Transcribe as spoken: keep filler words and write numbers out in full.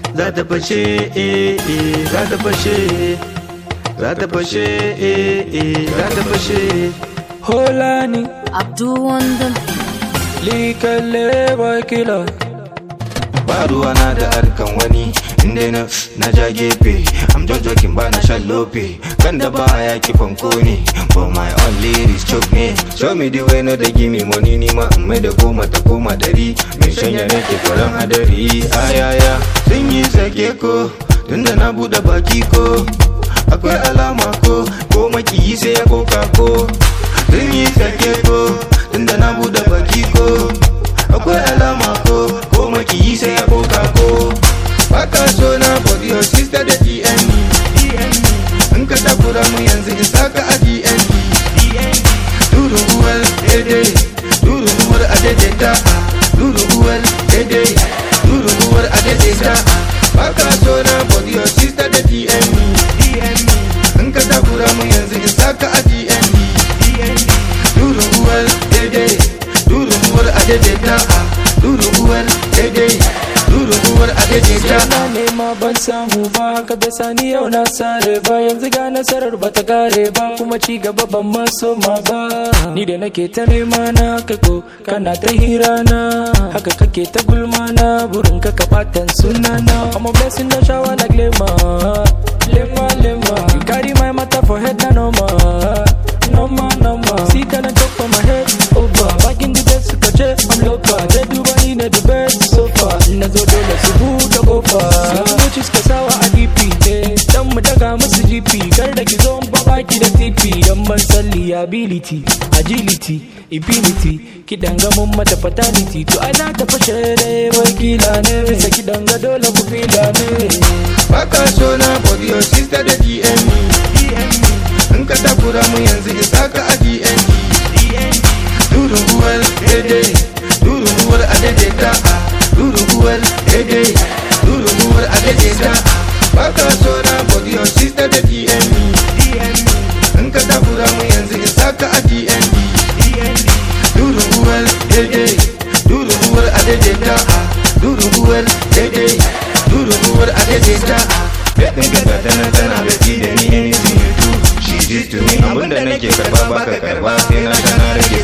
za ta fashe, eh eh za ta fashe, za ta fashe, eh eh za ta fashe. Holani Abdul Wonder Likale boy killer. Ba ruwana da harkan wani inda na na ja gefe. I'm just joking ba na shan lope. Kan da ba ya kifan kone, but my own lyrics choke me. Show me the way no they give me money ni ma in mai da goma ta koma dari. Mai shanya nake koran hadari. Ayaya sun yi sake ko tunda na buɗe baki ko akwai alama ko ko makiyi sai ya koka ko. Sun yi sake ko tunda na buɗe baki ko akwai alama ko ko makiyi sai ya koka ko. Baka so na for your sister da D M me. In ka takura mu yanzu in saka a D M D. Duru uwal daidai, duru uwar a daidaita. Duru uwal daidai, duru uwar a daidaita. Baka so na for your sister da D M me. In ka takura mu yanzu in saka a D M D. Duru uwal daidai, duru uwar a daidaita. Duru uwal daidai, duru uwar a daidaita. Na nema ban samu ba, haka da sani yau na sare ba. Yanzu ga nasarar ba ta kare ba, kuma ci gaba ban ma soma ba. Ni da nake ta nema na kai ko kana ta hira na, haka kake ta gulma na, burin ka ka batan sunana. I'm a blessing no shower like lema, lema lema. You carry my matter for head na no more, no more no more. See can I talk on my head over, back in the days suka ce I'm local. They do bani na the best so far, na zo dole su buɗe kofa. Sabuci suka sawa a D P, eh, dan mu daga musu G P. Kar da ki zo in ba baki da T P, dan ban san liability, agility, infinity. Kidan ga mun mata fatality, to ai na ta fashe dai boy kila ne. Bisa kidan ga dole ku fila ne. Baka so na for your sister da D M me. In ka takura mu yanzu in saka a D M D. Duru uwal daidai, duru uwar a daidaita. Duru uwal daidai, duru uwar a daidaita. Baka so na for your sister da D M me. In ka takura mu yanzu in saka a D M D. Duru uwal daidai, duru uwar a daidaita. Duru uwal daidai, duru uwar a daidaita. Baby ga tana tana baki da ni anything you do. She did to me abinda nake karba baka karba sai na kana rage